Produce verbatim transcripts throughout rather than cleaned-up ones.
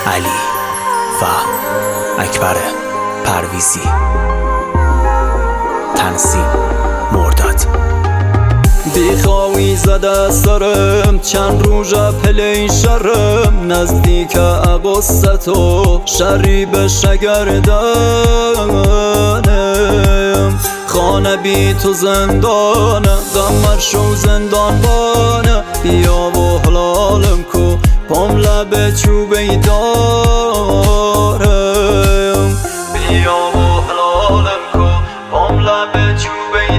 علی و اکبر پرویزی. تنظیم مرداد. بیخواهی زده سرم چند روژه پلی شرم، نزدیک اقصت و شریب شگردنم. خانه بی تو زندانه، دمر شو زندان بانه. بیا و حلالم کو پام لب چوبی دارم. بیا و حلالم کو پام لب چوبی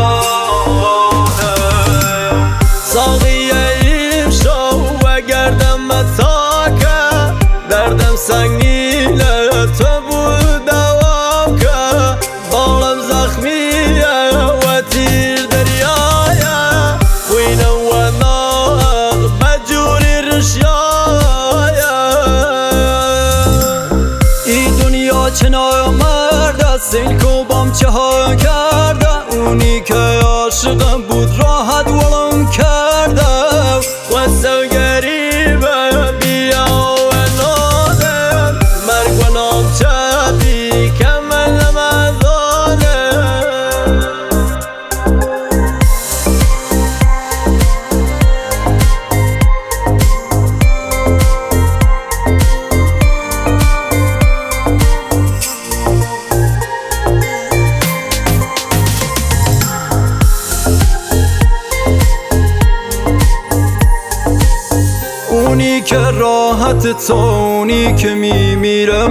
دارم. ساقی این شو و گردم متاکه، دردم سنگینه تو بود دوام که. بالم زخمیه و تیر دریایه، خوینم و ناغ بجوری رشیایه. ای دنیا چه نامرده، سیل کو بام چه ها کرده. اونی که عاشقم بود راحت ولم کرده و سوگریبه. بیا و نادم مرگ و نام چپی که من نمزانه. اونی که راحت تو، اونی که میمیره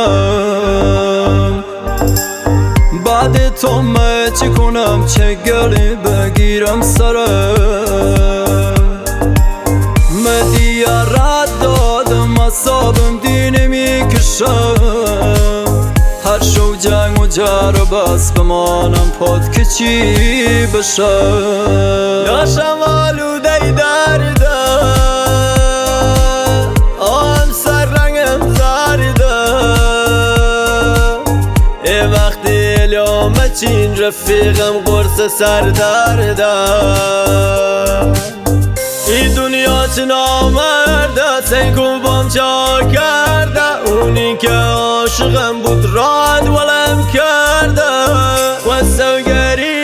منم. بعد تو من چی کنم، چه گلی بگیرم سرم. مدیه رد دادم اصابم دینه میکشم. هر شو جنگ و جرب است بمانم پاد که چی بشم. یا شمالوده درده چین رفیقم قرص سردرده. ای دنیا چه نامرده، سیکو بام چا کرده. اونی که عاشقم بود راحت ولم کرده و سوگری